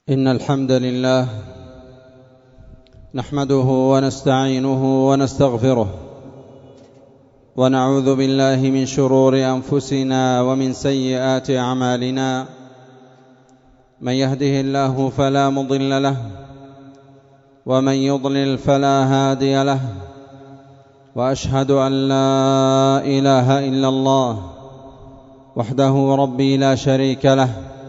إن الحمد لله نحمده ونستعينه ونستغفره ونعوذ بالله من شرور أنفسنا ومن سيئات أعمالنا. من يهده الله فلا مضل له ومن يضلل فلا هادي له، وأشهد أن لا إله إلا الله وحده ربي لا شريك له،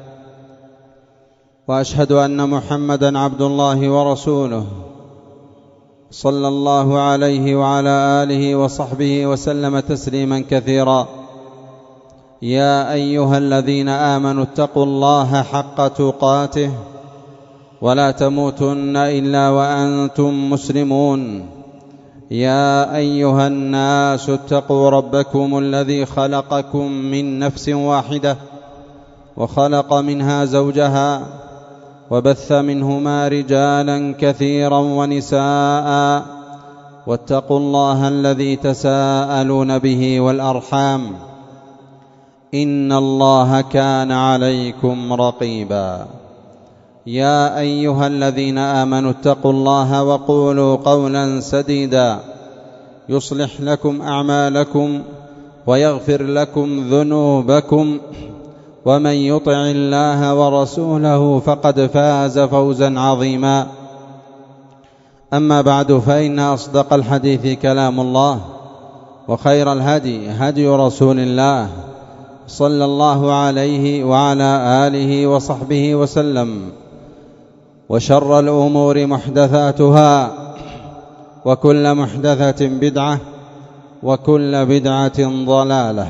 وأشهد أن محمدًا عبد الله ورسوله صلى الله عليه وعلى آله وصحبه وسلم تسليمًا كثيرا. يا أيها الذين آمنوا اتقوا الله حق تقاته ولا تموتن إلا وأنتم مسلمون. يا أيها الناس اتقوا ربكم الذي خلقكم من نفس واحدة وخلق منها زوجها وبث منهما رجالا كثيرا ونساء، واتقوا الله الذي تساءلون به والأرحام إن الله كان عليكم رقيبا. يا أيها الذين آمنوا اتقوا الله وقولوا قولا سديدا يصلح لكم أعمالكم ويغفر لكم ذنوبكم، ومن يطع الله ورسوله فقد فاز فوزا عظيما. أما بعد، فإن أصدق الحديث كلام الله، وخير الهدي هدي رسول الله صلى الله عليه وعلى آله وصحبه وسلم، وشر الأمور محدثاتها، وكل محدثة بدعة، وكل بدعة ضلالة.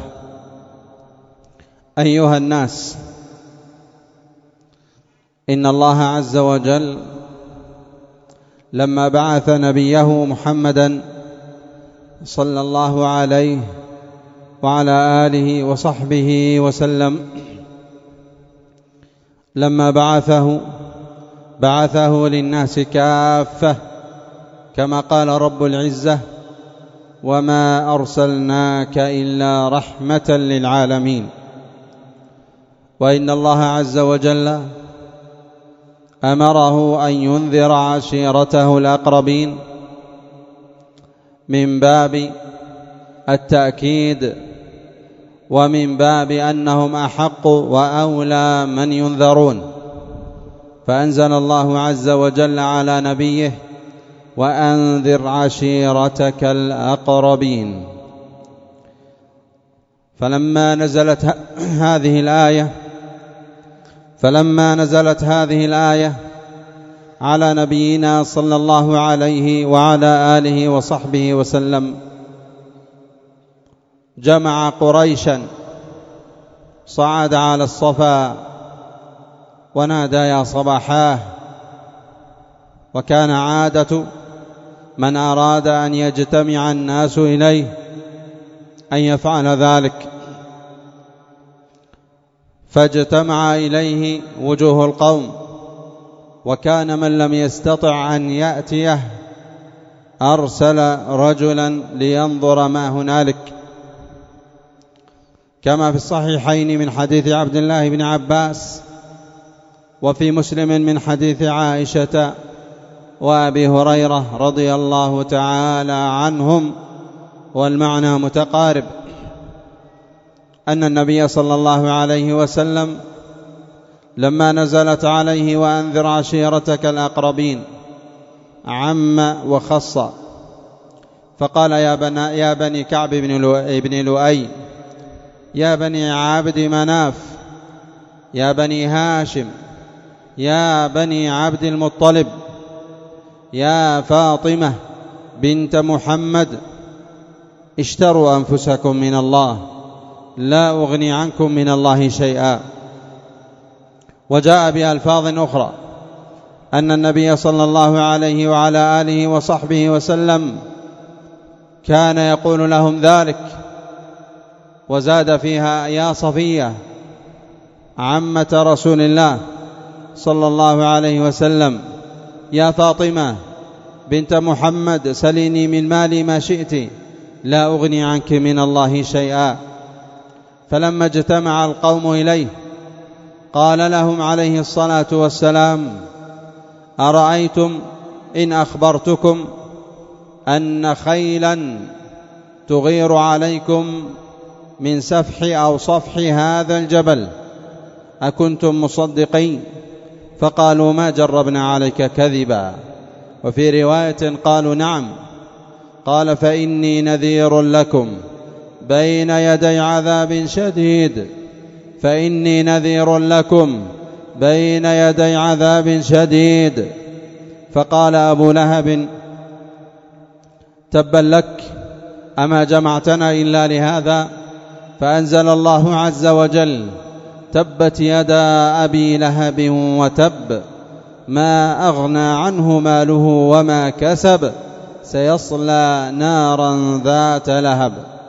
أيها الناس، إن الله عز وجل لما بعث نبيه محمدًا صلى الله عليه وعلى آله وصحبه وسلم، لما بعثه للناس كافة، كما قال رب العزة: وما أرسلناك إلا رحمة للعالمين. وإن الله عز وجل أمره أن ينذر عشيرته الأقربين من باب التأكيد، ومن باب أنهم أحق وأولى من ينذرون. فأنزل الله عز وجل على نبيه: وأنذر عشيرتك الأقربين. فلما نزلت هذه الآية على نبينا صلى الله عليه وعلى آله وصحبه وسلم، جمع قريشا، صعد على الصفا ونادى: يا صباحاه. وكان عادة من أراد أن يجتمع الناس إليه أن يفعل ذلك، فاجتمع إليه وجوه القوم. وكان من لم يستطع أن يأتيه أرسل رجلا لينظر ما هنالك، كما في الصحيحين من حديث عبد الله بن عباس، وفي مسلم من حديث عائشة وأبي هريرة رضي الله تعالى عنهم، والمعنى متقارب، أن النبي صلى الله عليه وسلم لما نزلت عليه: وأنذر عشيرتك الأقربين، عم وخص، فقال: يا بني كعب بن لؤي، يا بني عبد مناف، يا بني هاشم، يا بني عبد المطلب، يا فاطمة بنت محمد، اشتروا أنفسكم من الله، لا أغني عنكم من الله شيئا. وجاء بألفاظ أخرى أن النبي صلى الله عليه وعلى آله وصحبه وسلم كان يقول لهم ذلك، وزاد فيها: يا صفية عمة رسول الله صلى الله عليه وسلم، يا فاطمة بنت محمد، سليني من مالي ما شئت، لا أغني عنك من الله شيئا. فلما اجتمع القوم إليه قال لهم عليه الصلاة والسلام: أرأيتم إن أخبرتكم أن خيلا تغير عليكم من سفح أو صفح هذا الجبل أكنتم مصدقين؟ فقالوا: ما جربنا عليك كذبا. وفي رواية قالوا: نعم. قال: فإني نذير لكم بين يدي عذاب شديد، فإني نذير لكم بين يدي عذاب شديد. فقال أبو لهب: تبا لك، أما جمعتنا إلا لهذا؟ فأنزل الله عز وجل: تبت يدا أبي لهب وتب، ما أغنى عنه ماله وما كسب، سيصلى نارا ذات لهب.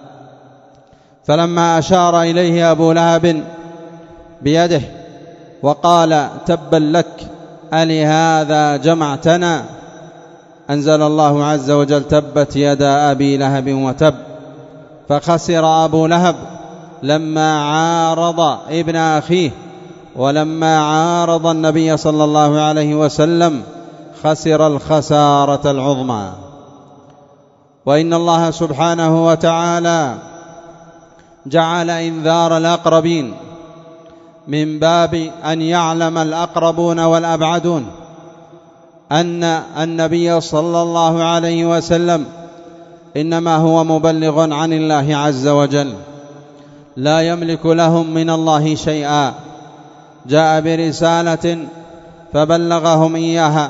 فلما أشار إليه أبو لهب بيده وقال: تبا لك، ألهذا جمعتنا؟ أنزل الله عز وجل: تبت يدا أبي لهب وتب. فخسر أبو لهب لما عارض ابن أخيه، ولما عارض النبي صلى الله عليه وسلم خسر الخسارة العظمى. وإن الله سبحانه وتعالى جعل إنذار الأقربين من باب أن يعلم الأقربون والأبعدون أن النبي صلى الله عليه وسلم إنما هو مبلغ عن الله عز وجل، لا يملك لهم من الله شيئا، جاء برسالة فبلغهم إياها،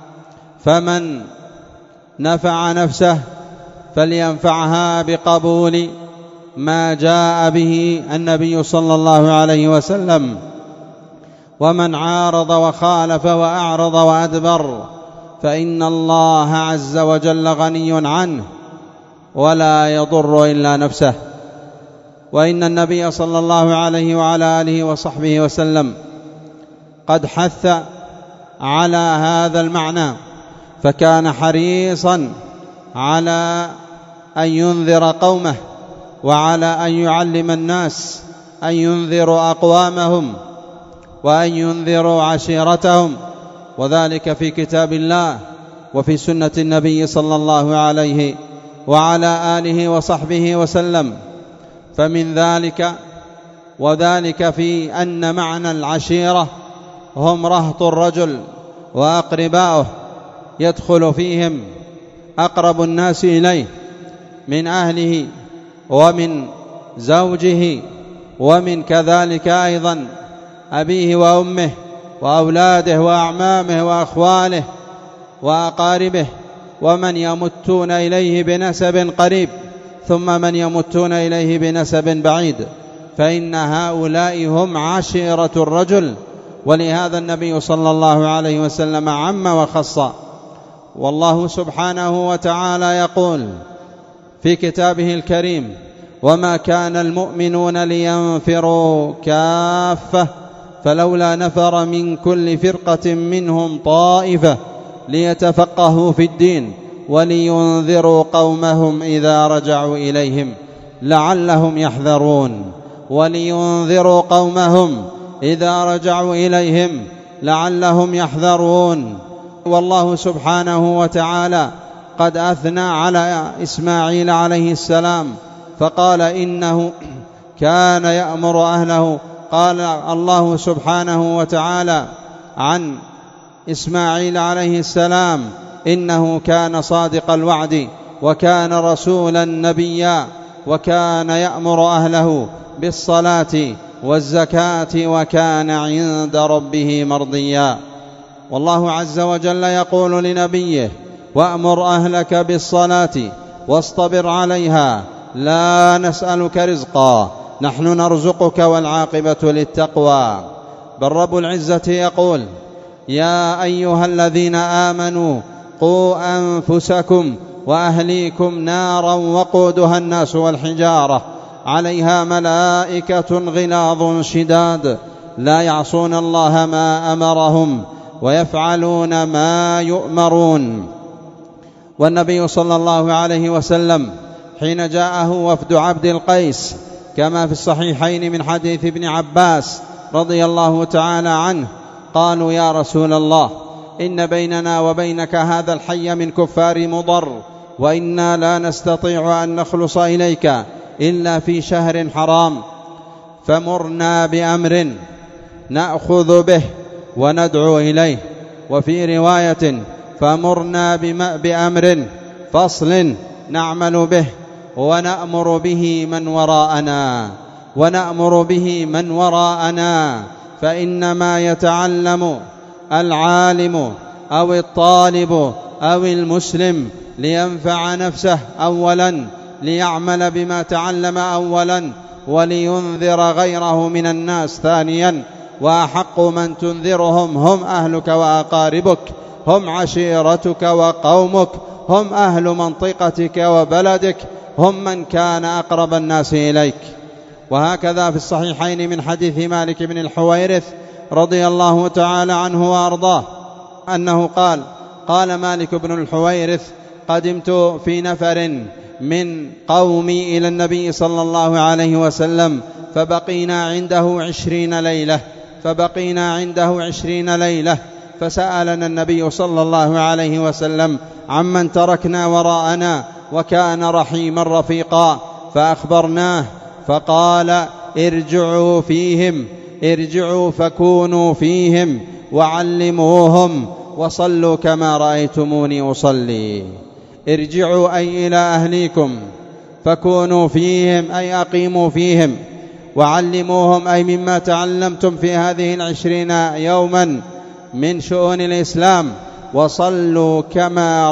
فمن نفع نفسه فلينفعها بقبول ما جاء به النبي صلى الله عليه وسلم، ومن عارض وخالف وأعرض وأدبر فإن الله عز وجل غني عنه ولا يضر إلا نفسه. وإن النبي صلى الله عليه وعلى آله وصحبه وسلم قد حث على هذا المعنى، فكان حريصا على أن ينذر قومه وعلى أن يعلم الناس أن ينذروا أقوامهم وأن ينذروا عشيرتهم، وذلك في كتاب الله وفي سنة النبي صلى الله عليه وعلى آله وصحبه وسلم. فمن ذلك وذلك في أن معنى العشيرة هم رهط الرجل وأقرباؤه، يدخل فيهم أقرب الناس إليه من أهله ومن زوجه ومن كذلك أيضا أبيه وأمه وأولاده وأعمامه وأخواله وأقاربه، ومن يمتون إليه بنسب قريب ثم من يمتون إليه بنسب بعيد، فإن هؤلاء هم عشيرة الرجل. ولهذا النبي صلى الله عليه وسلم عم وخص. والله سبحانه وتعالى يقول في كتابه الكريم: وما كان المؤمنون لينفروا كافة فلولا نفر من كل فرقة منهم طائفة ليتفقهوا في الدين ولينذروا قومهم إذا رجعوا إليهم لعلهم يحذرون. ولينذروا قومهم إذا رجعوا إليهم لعلهم يحذرون. والله سبحانه وتعالى قد أثنى على إسماعيل عليه السلام فقال إنه كان يأمر أهله. قال الله سبحانه وتعالى عن إسماعيل عليه السلام إنه كان صادق الوعد وكان رسولا نبيا وكان يأمر أهله بالصلاة والزكاة وكان عند ربه مرضيا. والله عز وجل يقول لنبيه: وأمر أهلك بالصلاة واصطبر عليها لا نسألك رزقا نحن نرزقك والعاقبة للتقوى. بل رب العزة يقول: يا أيها الذين آمنوا قوا أنفسكم وأهليكم نارا وقودها الناس والحجارة عليها ملائكة غلاظ شداد لا يعصون الله ما أمرهم ويفعلون ما يؤمرون. والنبي صلى الله عليه وسلم حين جاءه وفد عبد القيس كما في الصحيحين من حديث ابن عباس رضي الله تعالى عنه قالوا: يا رسول الله، إن بيننا وبينك هذا الحي من كفار مضر، وإنا لا نستطيع أن نخلص إليك إلا في شهر حرام، فمرنا بأمر نأخذ به وندعو إليه. وفي رواية: فمرنا بأمر فصل نعمل به ونأمر به من وراءنا فإنما يتعلم العالم أو الطالب أو المسلم لينفع نفسه أولا، ليعمل بما تعلم أولا، ولينذر غيره من الناس ثانيا. وأحق من تنذرهم هم أهلك وأقاربك، هم عشيرتك وقومك، هم أهل منطقتك وبلدك، هم من كان أقرب الناس إليك. وهكذا في الصحيحين من حديث مالك بن الحويرث رضي الله تعالى عنه وأرضاه أنه قال مالك بن الحويرث: قدمت في نفر من قومي إلى النبي صلى الله عليه وسلم فبقينا عنده 20 ليلة، فسألنا النبي صلى الله عليه وسلم عمن تركنا وراءنا، وكان رحيما رفيقا، فأخبرناه، فقال: ارجعوا فكونوا فيهم وعلموهم وصلوا كما رأيتموني أصلي. ارجعوا أي إلى أهليكم، فكونوا فيهم أي أقيموا فيهم، وعلموهم أي مما تعلمتم في هذه 20 يوما من شؤون الإسلام، وصلوا كما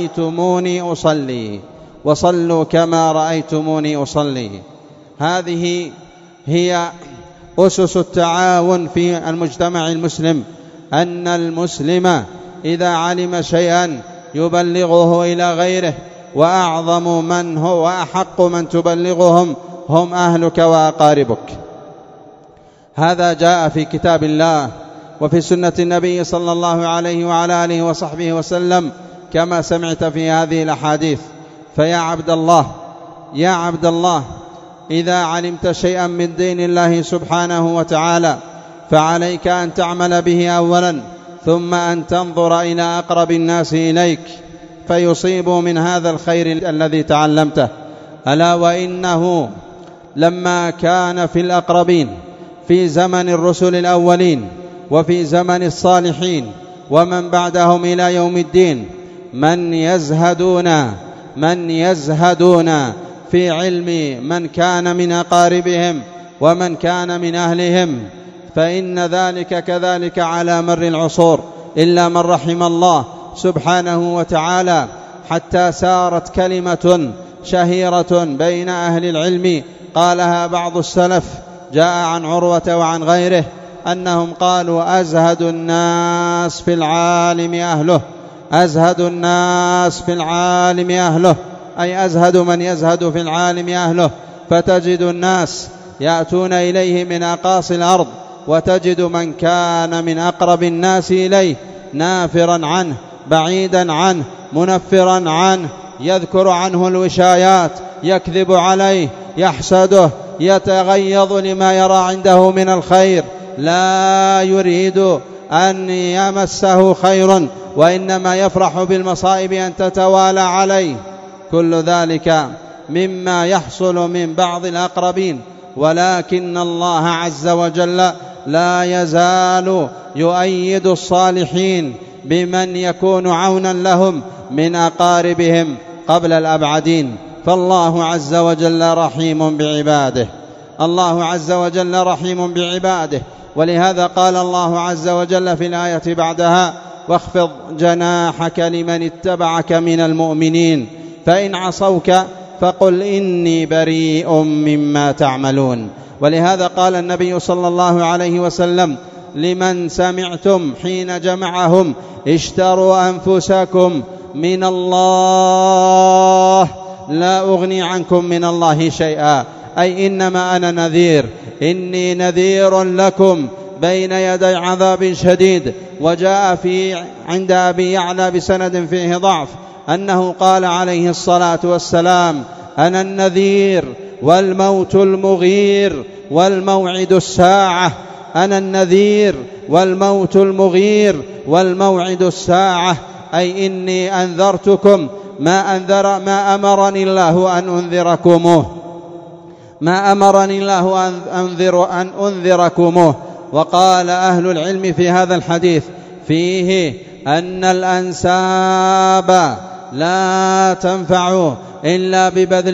رأيتموني أصلي. هذه هي أسس التعاون في المجتمع المسلم، أن المسلم إذا علم شيئا يبلغه إلى غيره، وأعظم من هو وأحق من تبلغهم هم أهلك وأقاربك. هذا جاء في كتاب الله وفي سنة النبي صلى الله عليه وعلى آله وصحبه وسلم كما سمعت في هذه الأحاديث. فيا عبد الله، إذا علمت شيئا من دين الله سبحانه وتعالى فعليك أن تعمل به أولا، ثم أن تنظر إلى أقرب الناس إليك فيصيبوا من هذا الخير الذي تعلمته. ألا وإنه لما كان في الأقربين في زمن الرسل الأولين وفي زمن الصالحين ومن بعدهم إلى يوم الدين من يزهدون في علم من كان من أقاربهم ومن كان من أهلهم، فإن ذلك كذلك على مر العصور، إلا من رحم الله سبحانه وتعالى، حتى سارت كلمة شهيرة بين أهل العلم قالها بعض السلف، جاء عن عروة وعن غيره أنهم قالوا: أزهد الناس في العالم أهله، أي أزهد من يزهد في العالم أهله. فتجد الناس يأتون إليه من أقاصي الأرض، وتجد من كان من أقرب الناس إليه نافرا عنه، بعيدا عنه، منفرا عنه، يذكر عنه الوشايات، يكذب عليه، يحسده، يتغيظ لما يرى عنده من الخير، لا يريد أن يمسه خير، وإنما يفرح بالمصائب أن تتوالى عليه. كل ذلك مما يحصل من بعض الأقربين، ولكن الله عز وجل لا يزال يؤيد الصالحين بمن يكون عونا لهم من أقاربهم قبل الأبعدين. فالله عز وجل رحيم بعباده، ولهذا قال الله عز وجل في الآية بعدها: واخفض جناحك لمن اتبعك من المؤمنين فإن عصوك فقل إني بريء مما تعملون. ولهذا قال النبي صلى الله عليه وسلم لمن سمعتم حين جمعهم: اشتروا أنفسكم من الله لا أغني عنكم من الله شيئا، أي إنما أنا نذير، إني نذير لكم بين يدي عذاب شديد. وجاء عند أبي يعلى بسند فيه ضعف أنه قال عليه الصلاة والسلام: أنا النذير والموت المغير والموعد الساعة، أنا النذير والموت المغير والموعد الساعة، أي إني أنذرتكم ما أمرني الله أن أنذركموه. وقال أهل العلم في هذا الحديث فيه أن الأنساب لا تنفع إلا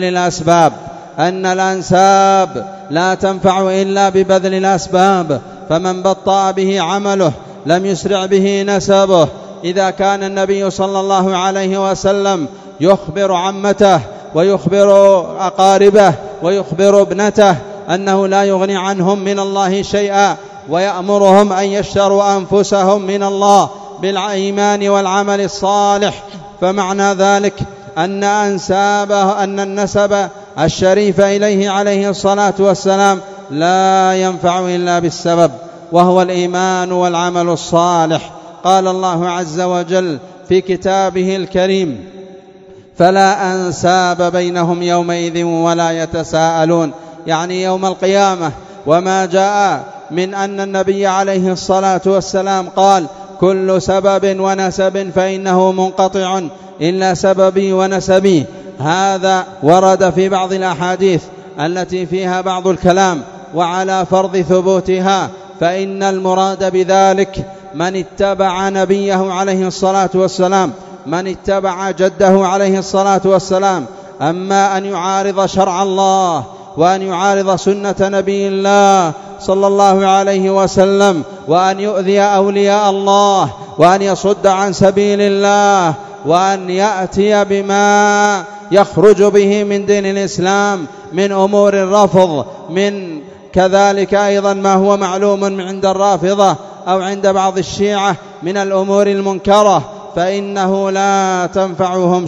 ببذل الأسباب، فمن بطأ به عمله لم يسرع به نسبه. إذا كان النبي صلى الله عليه وسلم يخبر عمته ويخبر أقاربه ويخبر ابنته أنه لا يغني عنهم من الله شيئا، ويأمرهم أن يشتروا أنفسهم من الله بالإيمان والعمل الصالح، فمعنى ذلك أن النسب الشريف إليه عليه الصلاة والسلام لا ينفع إلا بالسبب، وهو الإيمان والعمل الصالح. قال الله عز وجل في كتابه الكريم: فلا أنساب بينهم يومئذ ولا يتساءلون، يعني يوم القيامة. وما جاء من أن النبي عليه الصلاة والسلام قال: كل سبب ونسب فإنه منقطع إلا سببي ونسبي، هذا ورد في بعض الأحاديث التي فيها بعض الكلام وعلى فرض ثبوتها، فإن المراد بذلك من اتبع نبيه عليه الصلاة والسلام، من اتبع جده عليه الصلاة والسلام. أما أن يعارض شرع الله وأن يعارض سنة نبي الله صلى الله عليه وسلم، وأن يؤذي أولياء الله، وأن يصد عن سبيل الله، وأن يأتي بما يخرج به من دين الإسلام من أمور الرفض، من كذلك أيضا ما هو معلوم عند الرافضة أو عند بعض الشيعة من الأمور المنكرة، فإنه لا تنفعهم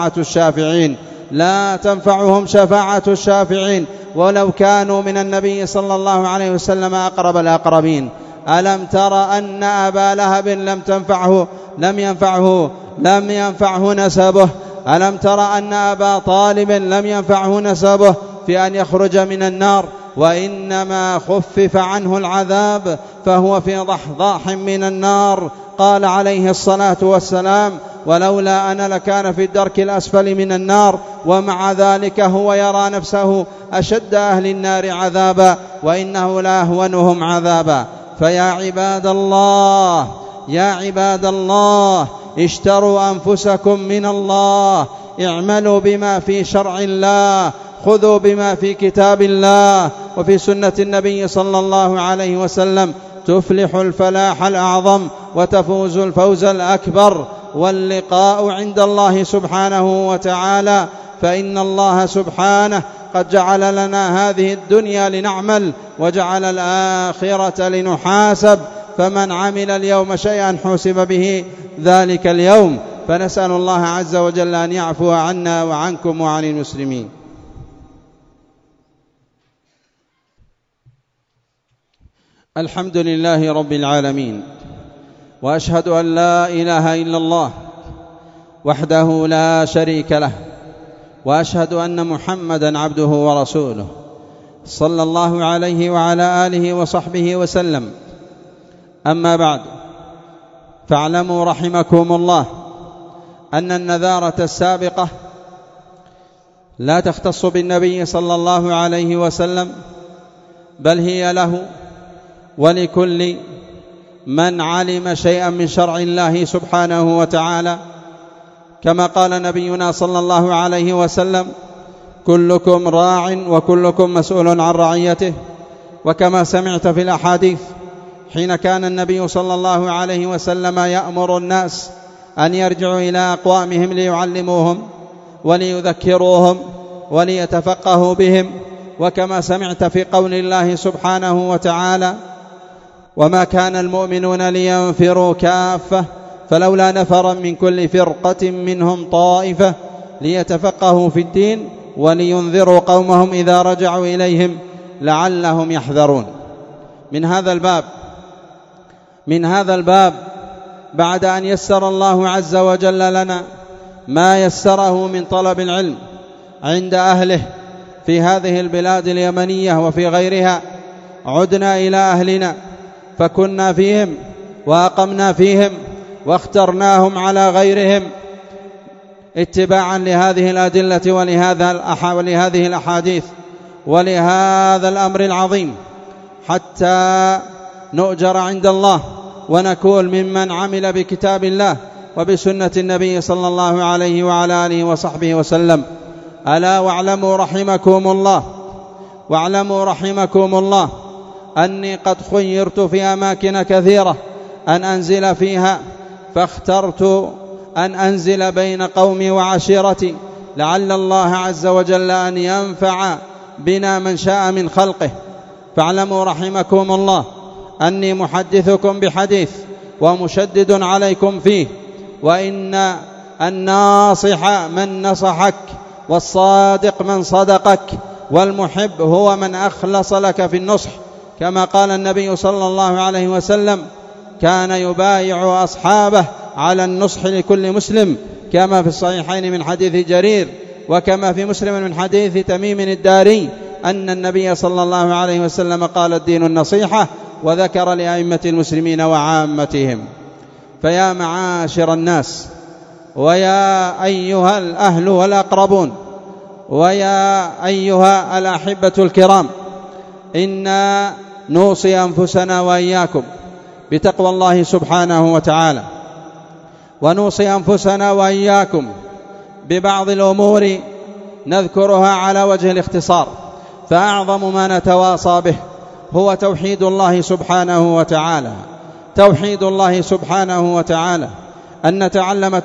شفاعة الشافعين ولو كانوا من النبي صلى الله عليه وسلم أقرب الأقربين. ألم تر أن أبا لهب لم ينفعه نسبه؟ ألم تر أن أبا طالب لم ينفعه نسبه في أن يخرج من النار، وإنما خفف عنه العذاب فهو في ضحضاح من النار. قال عليه الصلاة والسلام: ولولا أنا لكان في الدرك الأسفل من النار، ومع ذلك هو يرى نفسه أشد أهل النار عذابا وإنه لأهونهم عذابا. فيا عباد الله اشتروا أنفسكم من الله، اعملوا بما في شرع الله، خذوا بما في كتاب الله وفي سنة النبي صلى الله عليه وسلم، تفلح الفلاح الأعظم وتفوز الفوز الأكبر، واللقاء عند الله سبحانه وتعالى. فإن الله سبحانه قد جعل لنا هذه الدنيا لنعمل، وجعل الآخرة لنحاسب، فمن عمل اليوم شيئا حسب به ذلك اليوم. فنسأل الله عز وجل أن يعفو عنا وعنكم وعن المسلمين. الحمد لله رب العالمين، وأشهد أن لا إله إلا الله وحده لا شريك له، وأشهد أن محمدا عبده ورسوله صلى الله عليه وعلى آله وصحبه وسلم. أما بعد، فاعلموا رحمكم الله أن النذارة السابقة لا تختص بالنبي صلى الله عليه وسلم، بل هي له ولكل من علم شيئا من شرع الله سبحانه وتعالى، كما قال نبينا صلى الله عليه وسلم: كلكم راع وكلكم مسؤول عن رعيته. وكما سمعت في الأحاديث حين كان النبي صلى الله عليه وسلم يأمر الناس أن يرجعوا إلى أقوامهم ليعلموهم وليذكروهم وليتفقهوا بهم، وكما سمعت في قول الله سبحانه وتعالى: وما كان المؤمنون لينفروا كافة فلولا نفرا من كل فرقة منهم طائفة ليتفقهوا في الدين ولينذروا قومهم إذا رجعوا إليهم لعلهم يحذرون. من هذا الباب بعد أن يسر الله عز وجل لنا ما يسره من طلب العلم عند أهله في هذه البلاد اليمنية وفي غيرها، عدنا إلى أهلنا فكنا فيهم وأقمنا فيهم واخترناهم على غيرهم اتباعا لهذه الأدلة ولهذه الأحاديث ولهذا الأمر العظيم، حتى نؤجر عند الله ونكون ممن عمل بكتاب الله وبسنة النبي صلى الله عليه وعلى آله وصحبه وسلم. ألا واعلموا رحمكم الله أني قد خيرت في أماكن كثيرة أن أنزل فيها، فاخترت أن أنزل بين قومي وعشيرتي، لعل الله عز وجل أن ينفع بنا من شاء من خلقه. فاعلموا رحمكم الله أني محدثكم بحديث ومشدد عليكم فيه، وإن الناصح من نصحك، والصادق من صدقك، والمحب هو من أخلص لك في النصح، كما قال النبي صلى الله عليه وسلم: كان يبايع أصحابه على النصح لكل مسلم، كما في الصحيحين من حديث جرير، وكما في مسلم من حديث تميم الداري أن النبي صلى الله عليه وسلم قال: الدين النصيحة، وذكر لأئمة المسلمين وعامتهم. فيا معاشر الناس، ويا أيها الأهل والأقربون، ويا أيها الأحبة الكرام، إنا نوصي أنفسنا وإياكم بتقوى الله سبحانه وتعالى، ونوصي أنفسنا وإياكم ببعض الأمور نذكرها على وجه الاختصار. فأعظم ما نتواصى به هو توحيد الله سبحانه وتعالى، توحيد الله سبحانه وتعالى، أن نتعلم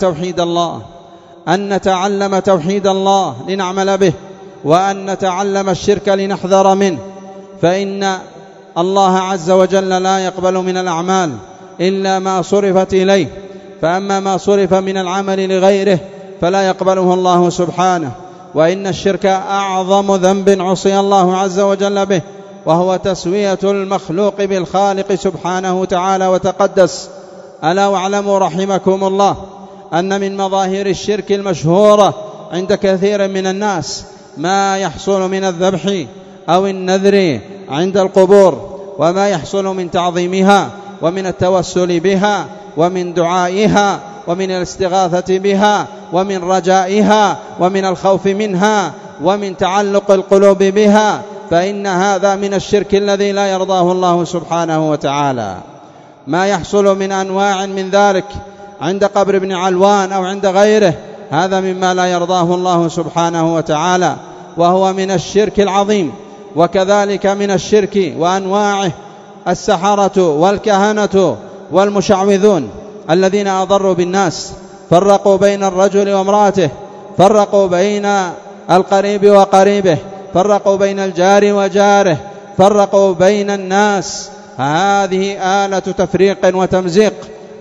توحيد الله لنعمل به، وأن نتعلم الشرك لنحذر منه، فإن الله عز وجل لا يقبل من الأعمال إلا ما صرفت إليه، فأما ما صرف من العمل لغيره فلا يقبله الله سبحانه. وإن الشرك أعظم ذنب عصي الله عز وجل به، وهو تسوية المخلوق بالخالق سبحانه وتعالى وتقدس. ألا واعلموا رحمكم الله أن من مظاهر الشرك المشهورة عند كثير من الناس ما يحصل من الذبح أو النذر عند القبور، وما يحصل من تعظيمها ومن التوسل بها ومن دعائها ومن الاستغاثة بها ومن رجائها ومن الخوف منها ومن تعلق القلوب بها، فإن هذا من الشرك الذي لا يرضاه الله سبحانه وتعالى. ما يحصل من أنواع من ذلك عند قبر ابن علوان أو عند غيره، هذا مما لا يرضاه الله سبحانه وتعالى، وهو من الشرك العظيم. وكذلك من الشرك وأنواعه السحرة والكهنة والمشعوذون الذين أضروا بالناس، فرقوا بين الرجل وامرأته، فرقوا بين القريب وقريبه، فرقوا بين الجار وجاره، فرقوا بين الناس. هذه آلة تفريق وتمزيق،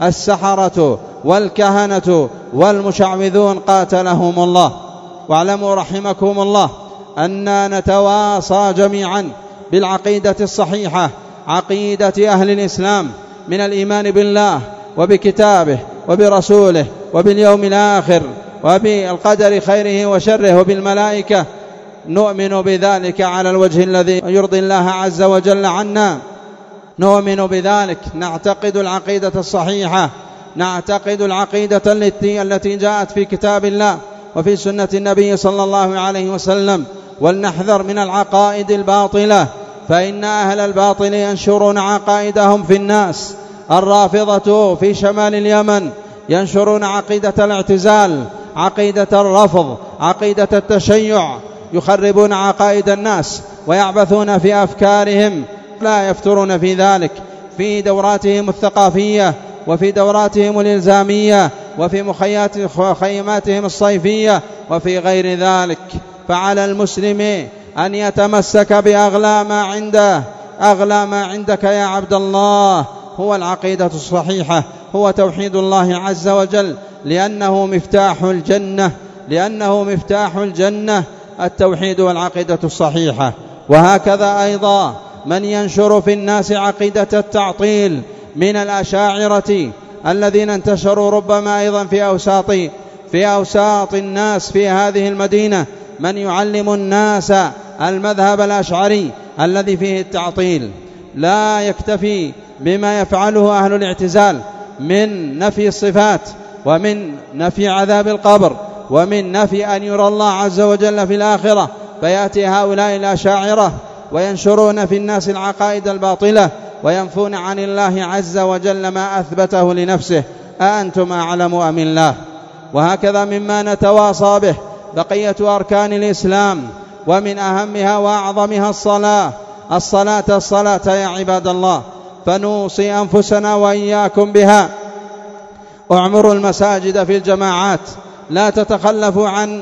السحرة والكهنة والمشعوذون قاتلهم الله. واعلموا رحمكم الله أننا نتواصى جميعا بالعقيدة الصحيحة، عقيدة أهل الإسلام من الإيمان بالله وبكتابه وبرسوله وباليوم الآخر وبالقدر خيره وشره وبالملائكة. نؤمن بذلك على الوجه الذي يرضي الله عز وجل عنا، نؤمن بذلك، نعتقد العقيدة الصحيحة، نعتقد العقيدة التي جاءت في كتاب الله وفي سنة النبي صلى الله عليه وسلم، ولنحذر من العقائد الباطلة، فإن أهل الباطل ينشرون عقائدهم في الناس. الرافضة في شمال اليمن ينشرون عقيدة الاعتزال، عقيدة الرفض، عقيدة التشيع، يخربون عقائد الناس ويعبثون في أفكارهم، لا يفترون في ذلك في دوراتهم الثقافية وفي دوراتهم الإلزامية وفي مخيماتهم الصيفية وفي غير ذلك. فعلى المسلم أن يتمسك بأغلى ما عنده. أغلى ما عندك يا عبد الله هو العقيدة الصحيحة، هو توحيد الله عز وجل، لأنه مفتاح الجنة، لأنه مفتاح الجنة التوحيد والعقيدة الصحيحة. وهكذا أيضا من ينشر في الناس عقيدة التعطيل من الأشاعرة الذين انتشروا ربما أيضا في أوساط الناس في هذه المدينة، من يعلم الناس المذهب الأشعري الذي فيه التعطيل. لا يكتفي بما يفعله أهل الاعتزال من نفي الصفات، ومن نفي عذاب القبر، ومن نفي أن يرى الله عز وجل في الآخرة، فيأتي هؤلاء الأشاعرة وينشرون في الناس العقائد الباطلة وينفون عن الله عز وجل ما أثبته لنفسه. أأنتم أعلم أم الله؟ وهكذا مما نتواصى به بقية أركان الإسلام، ومن أهمها وأعظمها الصلاة يا عباد الله، فنوصي أنفسنا وإياكم بها. اعمروا المساجد في الجماعات، لا تتخلفوا عن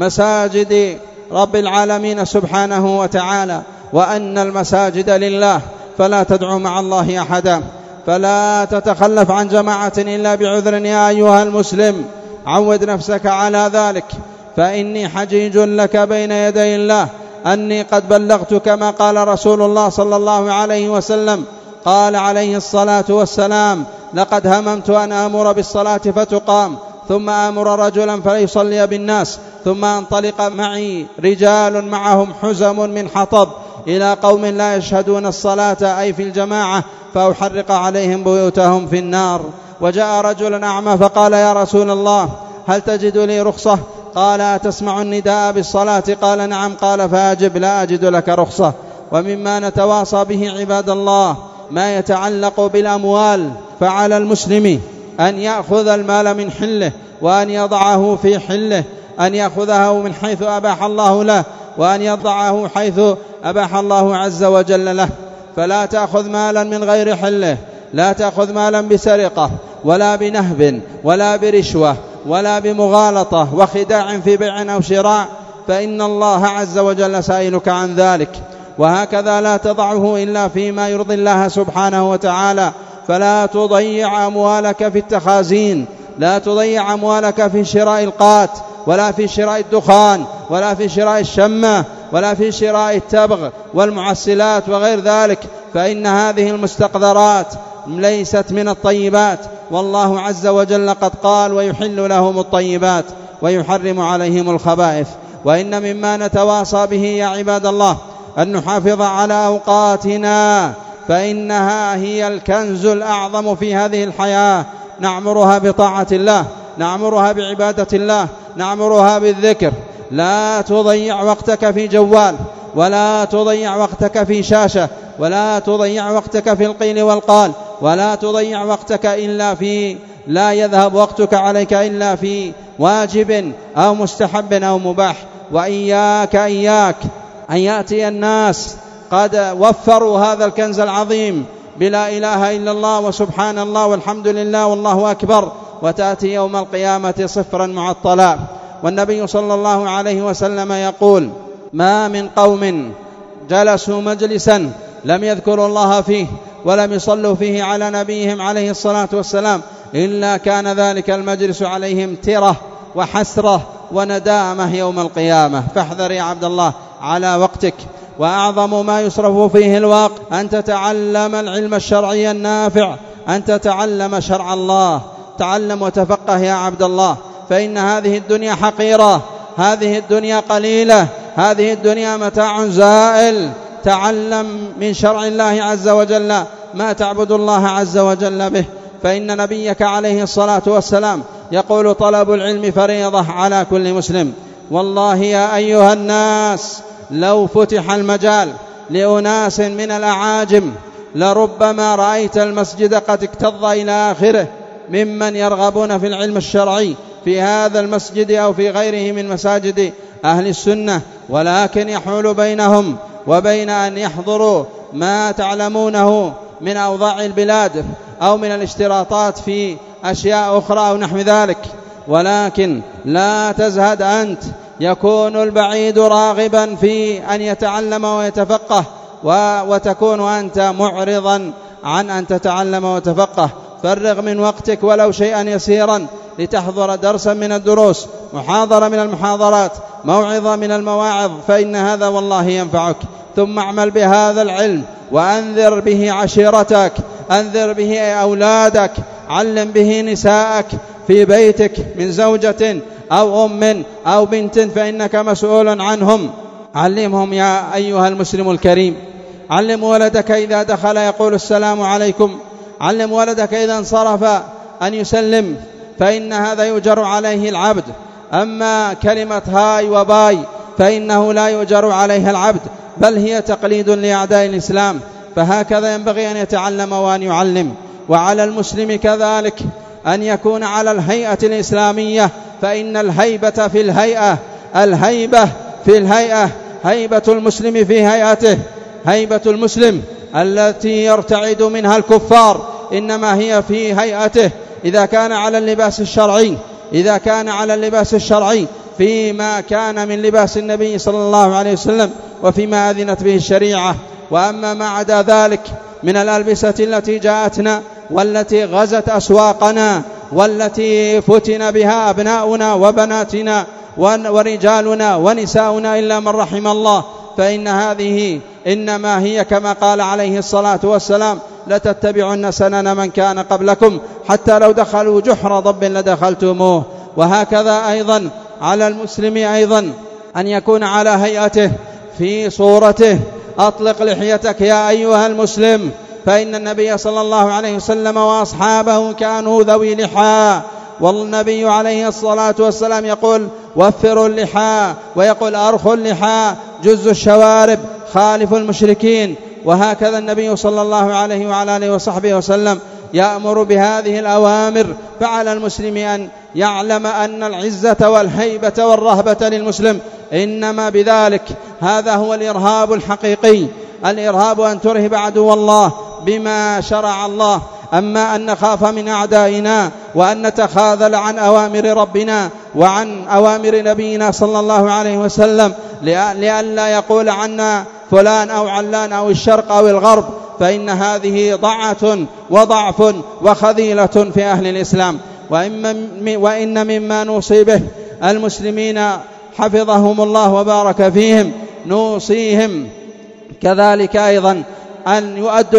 مساجد رب العالمين سبحانه وتعالى، وأن المساجد لله فلا تدعوا مع الله أحدا، فلا تتخلف عن جماعة إلا بعذر يا أيها المسلم. عود نفسك على ذلك، فإني حجيج لك بين يدي الله أني قد بلغت كما قال رسول الله صلى الله عليه وسلم. قال عليه الصلاة والسلام: لقد هممت أن آمر بالصلاة فتقام، ثم آمر رجلا فيصلي بالناس، ثم انطلق معي رجال معهم حزم من حطب إلى قوم لا يشهدون الصلاة أي في الجماعة، فأحرق عليهم بيوتهم في النار. وجاء رجل أعمى فقال: يا رسول الله، هل تجد لي رخصة؟ قال: أتسمع النداء بالصلاة؟ قال: نعم. قال: فأجب، لا أجد لك رخصة. ومما نتواصى به عباد الله ما يتعلق بالأموال، فعلى المسلم أن يأخذ المال من حله، وأن يضعه في حله، أن يأخذه من حيث أباح الله له، وأن يضعه حيث أباح الله عز وجل له. فلا تأخذ مالا من غير حله، لا تأخذ مالا بسرقة، ولا بنهب، ولا برشوة، ولا بمغالطة وخداع في بيع أو شراء، فإن الله عز وجل سائلك عن ذلك. وهكذا لا تضعه إلا فيما يرضي الله سبحانه وتعالى. فلا تضيع أموالك في التخازين، لا تضيع أموالك في شراء القات، ولا في شراء الدخان، ولا في شراء الشمة، ولا في شراء التبغ والمعسلات وغير ذلك، فإن هذه المستقذرات ليست من الطيبات، والله عز وجل قد قال: ويحل لهم الطيبات ويحرم عليهم الخبائث. وإن مما نتواصى به يا عباد الله أن نحافظ على أوقاتنا، فإنها هي الكنز الأعظم في هذه الحياة. نعمرها بطاعة الله، نعمرها بعبادة الله، نعمرها بالذكر. لا تضيع وقتك في جوال، ولا تضيع وقتك في شاشة، ولا تضيع وقتك في القيل والقال، ولا تضيع وقتك إلا في لا يذهب وقتك عليك إلا في واجب أو مستحب أو مباح. وإياك أن يأتي الناس قد وفروا هذا الكنز العظيم بلا إله إلا الله وسبحان الله والحمد لله والله أكبر، وتأتي يوم القيامة صفرا معطلا. والنبي صلى الله عليه وسلم يقول: ما من قوم جلسوا مجلسا لم يذكروا الله فيه ولم يصلوا فيه على نبيهم عليه الصلاة والسلام إلا كان ذلك المجلس عليهم ترة وحسرة وندامة يوم القيامة. فاحذر يا عبد الله على وقتك. وأعظم ما يصرف فيه الوقت أن تتعلم العلم الشرعي النافع، أن تتعلم شرع الله. تعلم وتفقه يا عبد الله، فإن هذه الدنيا حقيرة، هذه الدنيا قليلة، هذه الدنيا متاع زائل. تعلم من شرع الله عز وجل ما تعبد الله عز وجل به، فإن نبيك عليه الصلاة والسلام يقول: طلب العلم فريضة على كل مسلم. والله يا أيها الناس لو فتح المجال لأناس من الأعاجم لربما رأيت المسجد قد اكتظ إلى آخره ممن يرغبون في العلم الشرعي في هذا المسجد أو في غيره من مساجد أهل السنة، ولكن يحول بينهم وبين أن يحضروا ما تعلمونه من أوضاع البلاد أو من الاشتراطات في أشياء أخرى أو نحو ذلك. ولكن لا تزهد أنت، يكون البعيد راغبا في أن يتعلم ويتفقه، وتكون أنت معرضا عن أن تتعلم وتفقه. فرغ من وقتك ولو شيئا يسيرا لتحضر درسا من الدروس، محاضرة من المحاضرات، موعظة من المواعظ، فإن هذا والله ينفعك. ثم اعمل بهذا العلم وأنذر به عشيرتك، أنذر به أولادك، علم به نساءك في بيتك من زوجة أو أم أو بنت، فإنك مسؤول عنهم. علمهم يا أيها المسلم الكريم علم ولدك إذا دخل يقول السلام عليكم، علم ولدك إذا انصرف أن يسلم، فإن هذا يؤجر عليه العبد. أما كلمة هاي وباي فإنه لا يؤجر عليها العبد، بل هي تقليد لأعداء الإسلام. فهكذا ينبغي أن يتعلم وأن يعلم. وعلى المسلم كذلك أن يكون على الهيئة الإسلامية، فإن الهيبة في الهيئة، الهيبة في الهيئة، هيبة المسلم في هيئته، هيبة المسلم التي يرتعد منها الكفار إنما هي في هيئته. إذا كان على اللباس الشرعي، إذا كان على اللباس الشرعي فيما كان من لباس النبي صلى الله عليه وسلم وفيما أذنت به الشريعة. وأما ما عدا ذلك من الألبسة التي جاءتنا والتي غزت أسواقنا والتي فتن بها أبناؤنا وبناتنا ورجالنا ونساؤنا إلا من رحم الله، فإن هذه إنما هي كما قال عليه الصلاة والسلام: لتتبعن سنن من كان قبلكم حتى لو دخلوا جحر ضب لدخلتموه. وهكذا أيضا على المسلم أيضا أن يكون على هيئته في صورته. أطلق لحيتك يا أيها المسلم، فإن النبي صلى الله عليه وسلم وأصحابه كانوا ذوي لحى، والنبي عليه الصلاة والسلام يقول: وفروا اللحى، ويقول: أرخوا اللحى، جزوا الشوارب، خالفوا المشركين. وهكذا النبي صلى الله عليه وعلى آله وصحبه وسلم يأمر بهذه الأوامر. فعلى المسلم أن يعلم أن العزة والهيبة والرهبة للمسلم إنما بذلك. هذا هو الإرهاب الحقيقي. الإرهاب أن ترهب عدو الله بما شرع الله. أما أن نخاف من أعدائنا وأن نتخاذل عن أوامر ربنا وعن أوامر نبينا صلى الله عليه وسلم لئلا يقول عنا فلان أو علان أو الشرق أو الغرب، فإن هذه ضعة وضعف وخذيلة في أهل الإسلام. وإن مما نوصي به المسلمين حفظهم الله وبارك فيهم، نوصيهم كذلك أيضا أن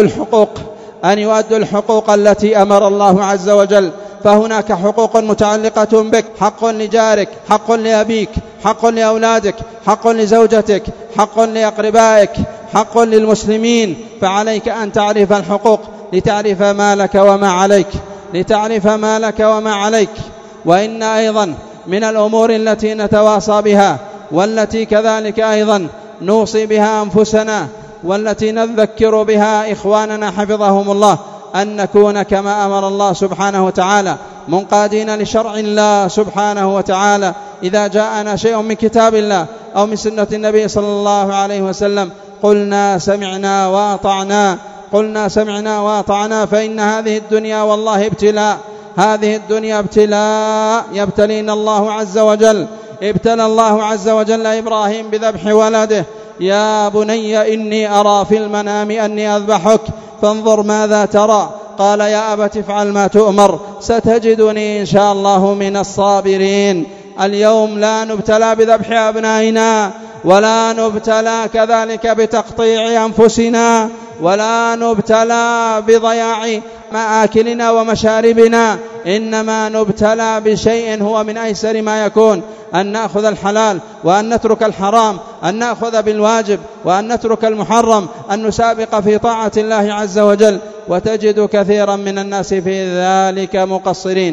يؤدوا الحقوق التي أمر الله عز وجل. فهناك حقوق متعلقة بك: حق لجارك، حق لأبيك، حق لأولادك، حق لزوجتك، حق لأقربائك، حق للمسلمين. فعليك أن تعرف الحقوق لتعرف ما لك وما عليك، لتعرف ما لك وما عليك. وإن أيضا من الأمور التي نتواصى بها والتي كذلك أيضا نوصي بها أنفسنا والتي نذكر بها إخواننا حفظهم الله أن نكون كما أمر الله سبحانه وتعالى، منقادين لشرع الله سبحانه وتعالى. إذا جاءنا شيء من كتاب الله أو من سنة النبي صلى الله عليه وسلم قلنا سمعنا وأطعنا، قلنا سمعنا وأطعنا. فإن هذه الدنيا والله ابتلاء، هذه الدنيا ابتلاء يبتلينا الله عز وجل. ابتلى الله عز وجل إبراهيم بذبح ولده: يا بني إني أرى في المنام أني أذبحك فانظر ماذا ترى. قال: يا أبت افعل ما تؤمر ستجدني إن شاء الله من الصابرين. اليوم لا نبتلى بذبح أبنائنا، ولا نبتلى كذلك بتقطيع أنفسنا، ولا نبتلى بضياع مآكلنا ومشاربنا، إنما نبتلى بشيء هو من أيسر ما يكون: أن نأخذ الحلال وأن نترك الحرام، أن نأخذ بالواجب وأن نترك المحرم، أن نسابق في طاعة الله عز وجل. وتجد كثيرا من الناس في ذلك مقصرين.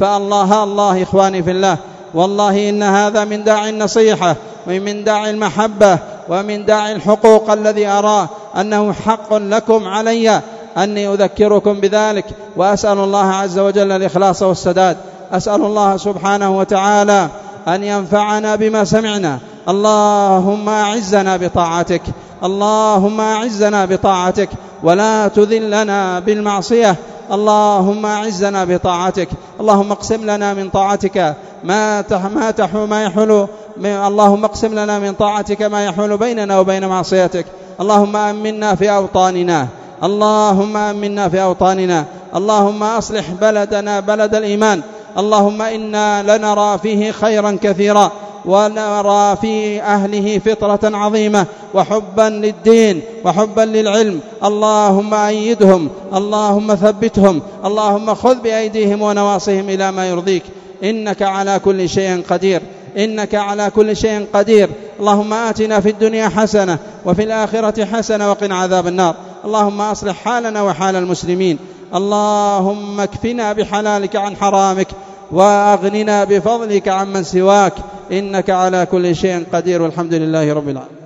فالله إخواني في الله، والله إن هذا من داعي النصيحة ومن داعي المحبة ومن داعي الحقوق الذي أراه أنه حق لكم علي أني أذكركم بذلك. وأسأل الله عز وجل الإخلاص والسداد. أسأل الله سبحانه وتعالى أن ينفعنا بما سمعنا. اللهم أعزنا بطاعتك، اللهم أعزنا بطاعتك ولا تذلنا بالمعصية. اللهم أعزنا بطاعتك. اللهم اقسم لنا من طاعتك اللهم اقسم لنا من طاعتك ما يحول بيننا وبين معصيتك. اللهم أمنا في أوطاننا، اللهم أمنا في أوطاننا. اللهم أصلح بلدنا بلد الإيمان. اللهم إنا لنرى فيه خيرا كثيرا، ونرى في أهله فطرة عظيمة وحبا للدين وحبا للعلم. اللهم أيدهم، اللهم ثبتهم، اللهم خذ بأيديهم ونواصيهم إلى ما يرضيك. إنك على كل شيء قدير، إنك على كل شيء قدير. اللهم آتنا في الدنيا حسنة وفي الآخرة حسنة وقنا عذاب النار. اللهم أصلح حالنا وحال المسلمين. اللهم اكفنا بحلالك عن حرامك وأغننا بفضلك عمن سواك، إنك على كل شيء قدير، والحمد لله رب العالمين.